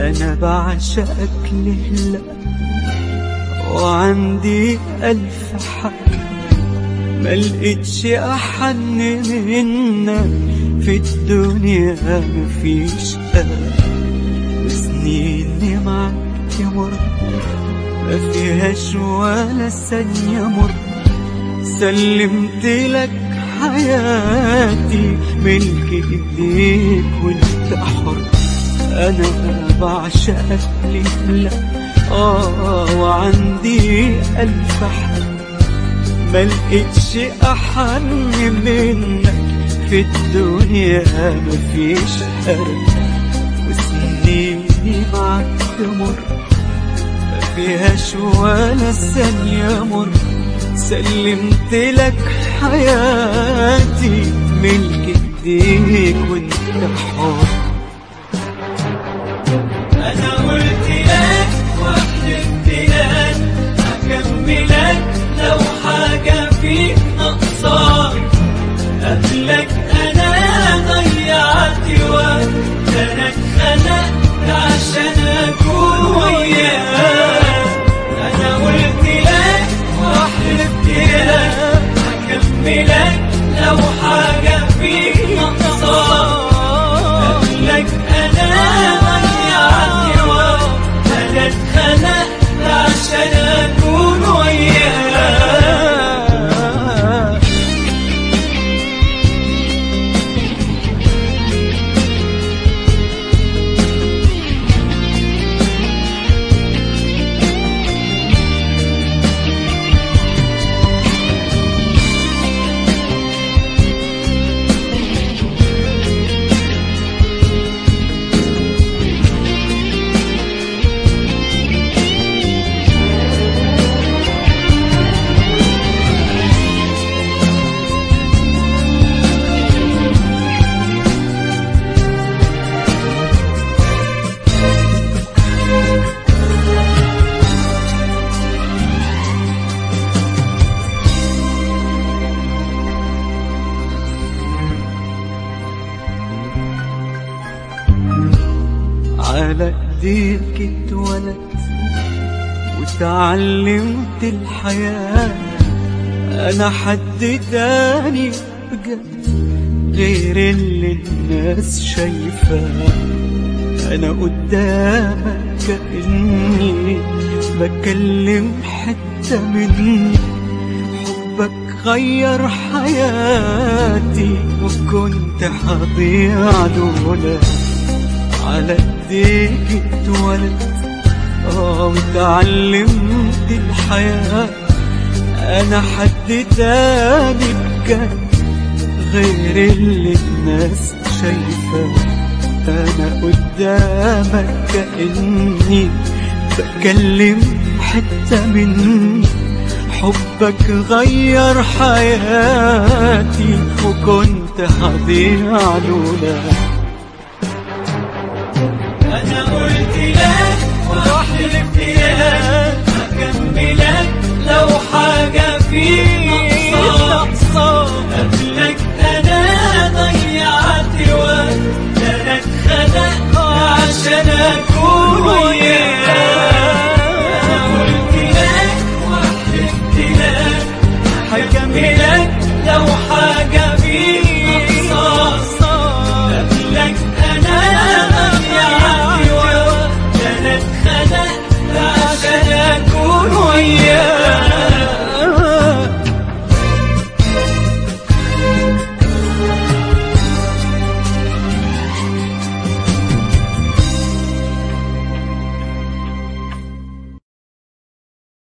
أنا بعشقك لهلا وعندي ألف حق، ملقتش أحن منك في الدنيا، مفيش قلق. وسنيني معك تمر ما فيهاش ولا ثانية مر، سلمت لك حياتي ملك ايديك وانت حر. انا بعشقك لهلا وعندي ألف حق، ملقتش أحن منك في الدنيا، مفيش قلق. وسنيني معك تمر ما فيهاش ولا ثانية مر، سلمت لك حياتي ملك ايديك وانت حر. انا قلت لك وحلفت لك هكملك لو حاجة فيك نقصان، قبلك انا ضيعت وقت، انا اتخلقت عشان اكون وياك. انا قلت لك وحلفت لك هكملك لو حاجة فيك نقصان، قبلك انا ضيعت وقت، انا اتخلقت عشان اكون وياك. على ايديك اتولدت وتعلمت الحياة، انا حد تاني بجد غير اللي الناس شايفاه. انا قدامك كأني بكلم حتة مني، حبك غير حياتي وكنت هضيع لولاك. على ايديك اتولدت وتعلمت الحياة، انا حد تاني بجد غير اللي الناس شايفاه. انا قدامك كأني بكلم حتة مني، حبك غير حياتي وكنت هضيع لولاك. أنا قلت لك وحلفت لك هكملك لو حاجة فيك